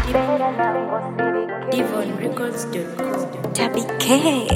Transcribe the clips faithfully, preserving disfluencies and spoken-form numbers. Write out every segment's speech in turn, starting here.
Devon Records dot com. Tabby K.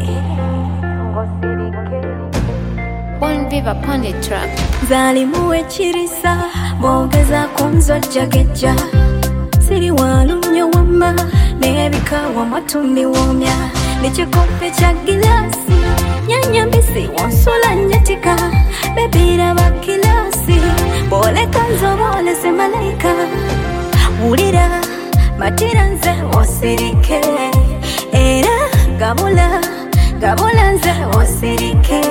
One Viva upon the track. Zalimuwe chirisa bogeza kunzojja gejja siri walumya wama nebikawa matundi womya nekikope kya gilasi nyanya mbisi wonsula nyatika bebira bakilasi boleka nzobolese malaika wulira matira nze osirike era gabula gabula nze osirike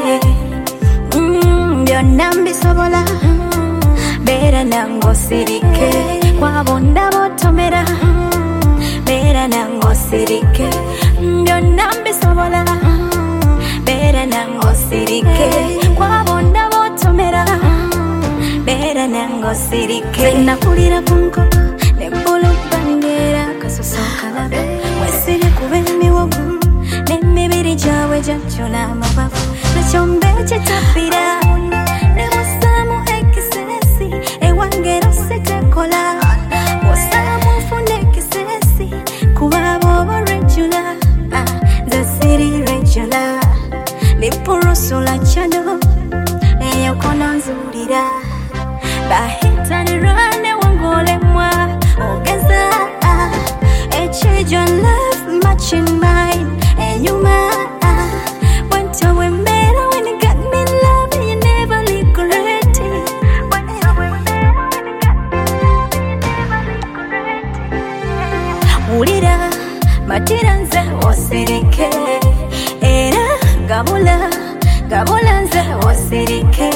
byonna mbisobola beera nange osirike kwabonda botomera beera nange osirike byonna mbisobola beera nange osirike kwabonda botomera beera nange osirike nakulira ku nkoko ne bbulubbangeera kasuso kalabe wesiri kuba emiwogo n'emibiri gyabwe gyajjula amabavu nekyombe kyetabbira ne musaamu ekisesi ewangero sitekola osaamu nfuna ekisesi kuba booba regula nze siri regula lipurusula kyano eyokono nzuulira bahitanirwa ne wangolemwa ogeza ekyejo love matching mine enyuma wento wembeera when you got me love you never regret it wento wembeera when you got me love you never regret it wulira matira nze osirike era gabula gabula nze osirike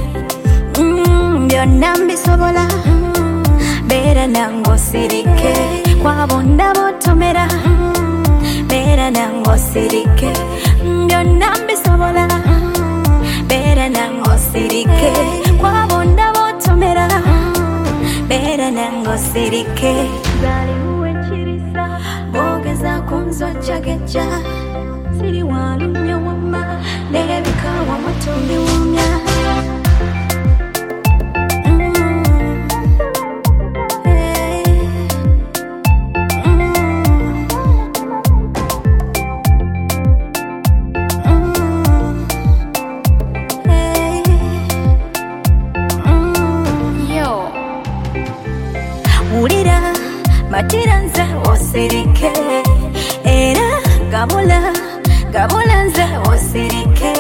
byonna mbisobola beera nange osirike kwabonda botomera beera nange osirike byonna mbisobola beera nange osirike kwabonda botomera beera nange osirike zalimuwe chirisa bogeza kunzojja gejja siri walumya wama nebikawa matundi wumya wulira matira nze osirike era gabula gabula nze osirike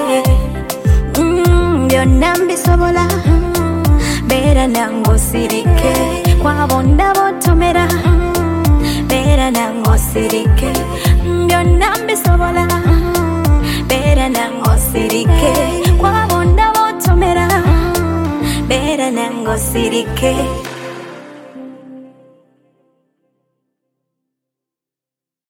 byonna mbisobola beera nange osirike kwabonda botomera beera nange osirike byonna mbisobola beera nange osirike kwabonda botomera beera nange osirike